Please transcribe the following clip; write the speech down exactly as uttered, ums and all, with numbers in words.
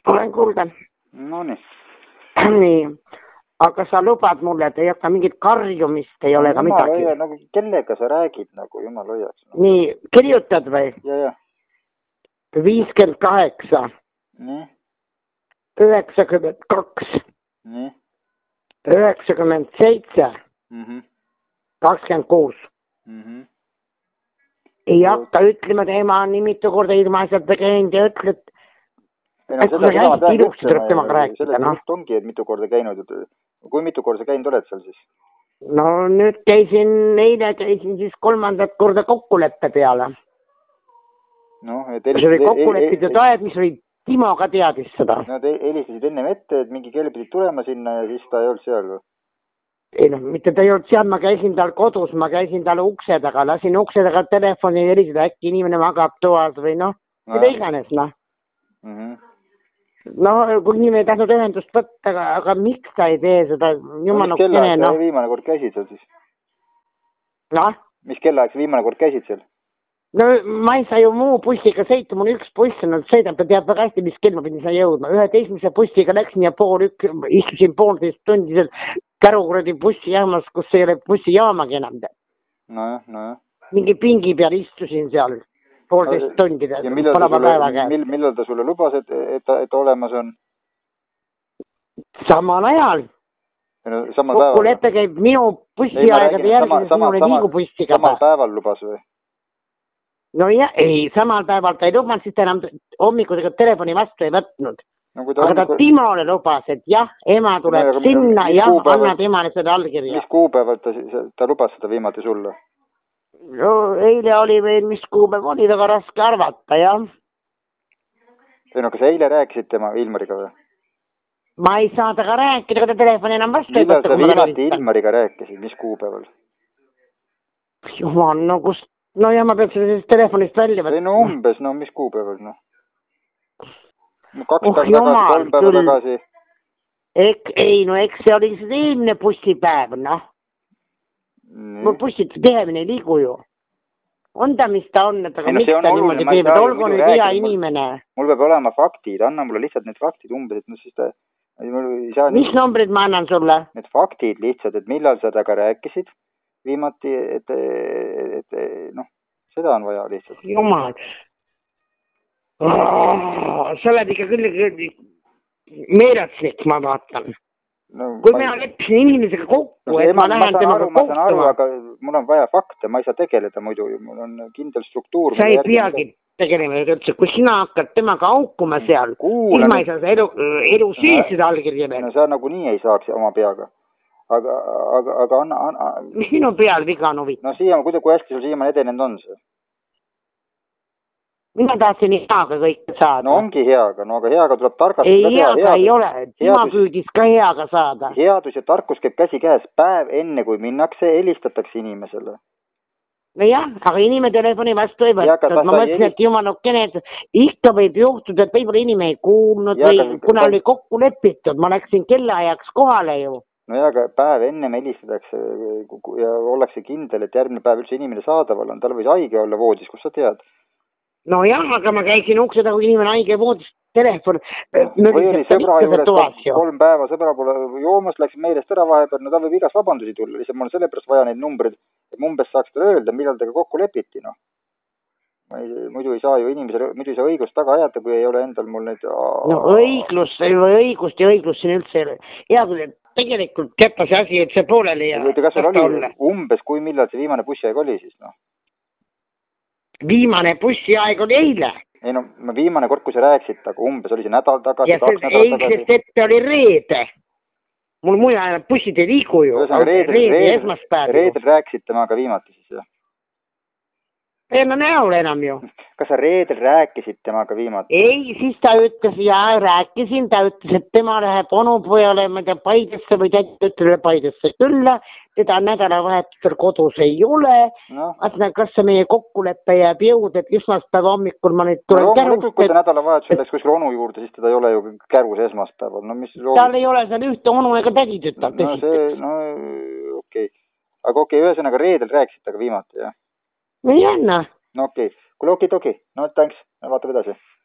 olen kuulda. No nii. Nii, aga sa lubad mulle, et ei hakka mingit karjumist, ei no, ole ka midagi. Hoia, nagu kellega sa räägid nagu, jumal hoiaks. No. Nii, kirjutad või? Ja, ja. viiskümmend kaheksa. Nii. üheksakümmend kaks. Nii. üheksakümmend seitse. Mhm. kakskümmend kuus. Mhm. Ei hakka ütlema, et ema on nii mitu korda ilma asjata käinud ja ütled, ei, no, et kui sa hästi ilusti tuleb temaga rääkida. Sellest just ongi, et mitu korda käinud. Kui mitu korda sa käinud oled seal siis? No nüüd käisin, eile käisin siis kolmandat korda kokkuleppe peale. No, et see oli kokkulepitud aed, mis oli, Timo ka teadis seda. No te helistasid ennem ette, et mingi kell pidid tulema sinna ja siis ta ei olnud seal või? Ei noh, mitte ta ei olnud seal, ma käisin tal kodus, ma käisin talle ukse taga, lasin ukse taga telefoni helistada, äkki inimene magab toas või noh, mida iganes noh. Mm -hmm. No kui inimene ei tahtnud ühendust võtta, aga, aga miks ta ei tee seda? No, mis kellaaeg sa viimane kord käisid seal siis? Noh? Mis kellaaeg sa viimane kord käisid seal? No ma ei saa ju muu bussiga sõita, mul üks buss on, sõidab, ta teab väga hästi, mis kell ma pidin seal jõudma. üheteistkümnese bussiga läksin ja pool ük, istusin poolteist tundi seal Kärukradi bussijaamas, kus ei ole bussijaamagi enam. Nojah, nojah. Mingi pingi peal istusin seal poolteist no, tundi. Ja millal ta, sulle, mill, millal ta sulle lubas, et, et, et olemas on? Samal ajal. No, samal kokkulepe käib minu bussiaegade järgi, sinul ei liigu bussiga. Samal päeval lubas või? No ja, ei, samal päeval ta ei lubanud, siis ta enam hommikudega telefoni vastu ei võtnud. No, ta aga hommiku... ta Timole lubas, et jah, ema tuleb no, sinna, jah, annad emale seda allkirja. Mis kuupäeval ta, ta lubas seda viimati sulle? No eile oli veel, mis kuupäev oli, väga raske arvata, jah. Ei no, kas eile rääkisid tema Ilmariga või? Ma ei saa taga rääkida, aga ta telefoni enam vastu ei võtta. Millal sa viimati Ilmariga rääkisid, mis kuupäeval? Jumal, no kus... No ja ma peaks sellest telefonist välja võtta. Ei no umbes, no mis kuupäeval, noh. Kaks oh, päeva tagasi, kolm päeva küll. Tagasi. Ek, ei, no eks see oli see eelmine bussipäev, noh. Mul bussid tehemine ei liigu ju. On ta, mis ta on, et aga no, miks ta niimoodi teeb, et olgu nüüd hea inimene. Mul peab olema faktid, anna mulle lihtsalt need faktid umbes, et no siis ta... Saa, mis numbrid ma annan sulle? Need faktid lihtsalt, et millal sa taga rääkisid viimati, et, et, et noh, seda on vaja lihtsalt. Jumal. Oh, sa oled ikka küll meeratslik, ma vaatan. No, kui ma leppisin inimesega kokku, no, et ma, ma lähen temaga kohtuma. Ma saan aru, aga mul on vaja fakte, ma ei saa tegeleda muidu, mul on kindel struktuur. Sa ei peagi tegelema üldse, kui sina hakkad temaga aukuma seal, Kuule, siis ma ei saa elu, elu sees no, seda allkirja veel. No sa nagunii ei saaks oma peaga. Aga, aga, aga anna, anna... Mis sinu peal viga on huvitav? No siia, kuidas, kui hästi sul siiamaani edenenud on see? Mina tahtsin heaga kõike saada. No ongi heaga, no aga heaga tuleb targast... Ei, heaga headus, ei ole, tema püüdis ka heaga saada. Headus ja tarkus käib käsi käes, päev enne kui minnakse, helistatakse inimesele. No jah, aga inimene telefoni vastu ei võtta. Ma mõtlesin, et jumal okene, et ikka võib juhtuda, et võib-olla inimene ei kuulnud ja, või kuna ta... oli kokku lepitud, ma läksin kellaajaks kohale ju. No ja, aga päev enne helistatakse ja ollakse kindel, et järgmine päev üldse inimene saadaval on. Tal võis haige olla voodis, kus sa tead? No jah, aga ma käisin ukse taga, kui inimene haige voodis telefon. Või oli sõbra juures, kolm päeva sõbra pole joomas, läks meelest ära vahepeal, no ta võib igas vabandusi tulla. Lihtsalt mul on sellepärast vaja neid numbreid, et umbes saaks talle öelda, millal tega kokku lepiti, noh. Muidu ei saa ju inimesele, muidu ei saa õigust taga ajata, kui ei ole endal mul neid... No õiglust, õigust ja õiglust siin üldse ei ole. Hea, kui tegelikult kätta see asi, et see pooleli ja... Kas sul oli umbes, kui millal see viimane bussiaeg oli siis, noh? Viimane bussiaeg oli eile. Ei no, viimane kord, kui sa rääksid, aga umbes oli see nädal tagasi, ja kaks nädal tagasi. Ja see ette oli reede. Mul muja bussid ei liigu ju. Reedel rääkisid temaga viimati siis, jah? Ei no näol enam ju. Kas sa reedel rääkisid temaga viimati? Ei, siis ta ütles, ja rääkisin, ta ütles, et tema läheb onupojale, ma ei tea, Paidesse või täitütele Paidesse külla, teda nädalavahetusel kodus ei ole. No. Asna, kas see meie kokkuleppe jääb jõud, et esmaspäeva hommikul ma nüüd tulen no, kärust. Kui ta nädalavahetusel läks kuskil onu juurde, siis teda ei ole ju kärus esmaspäeval. No, mis tal ei ole seal ühte onu ega täditütar. No see, no okei. Okay. Aga okei, okay, ühesõnaga reedel rääkisid temaga viimati, jah? No jännä. No okei. Okay. Kuule, okei, okei. No thanks. Vaatame edasi.